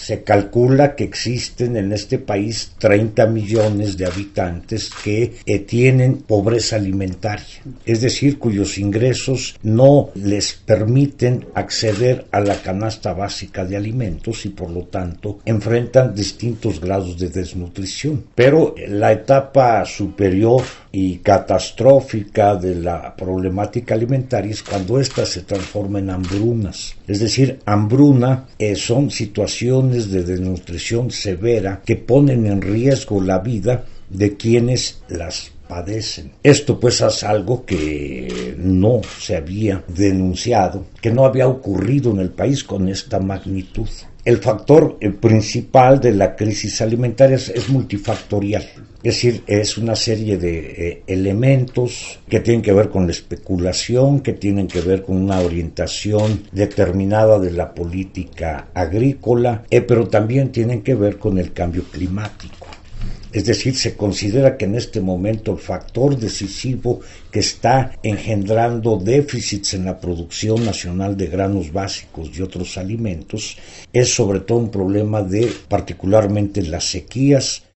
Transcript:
Se calcula que existen en este país 30 millones de habitantes que tienen pobreza alimentaria, es decir, cuyos ingresos no les permiten acceder a la canasta básica de alimentos y por lo tanto enfrentan distintos grados de desnutrición. Pero la etapa superior y catastrófica de la problemática alimentaria es cuando ésta se transforma en hambrunas. Es decir, hambruna son situaciones de desnutrición severa que ponen en riesgo la vida de quienes las padecen. Esto pues es algo que no se había denunciado, que no había ocurrido en el país con esta magnitud. El factor principal de la crisis alimentaria es multifactorial, es decir, es una serie de elementos que tienen que ver con la especulación, que tienen que ver con una orientación determinada de la política agrícola, pero también tienen que ver con el cambio climático. Es decir, se considera que en este momento el factor decisivo que está engendrando déficits en la producción nacional de granos básicos y otros alimentos es sobre todo un problema de particularmente las sequías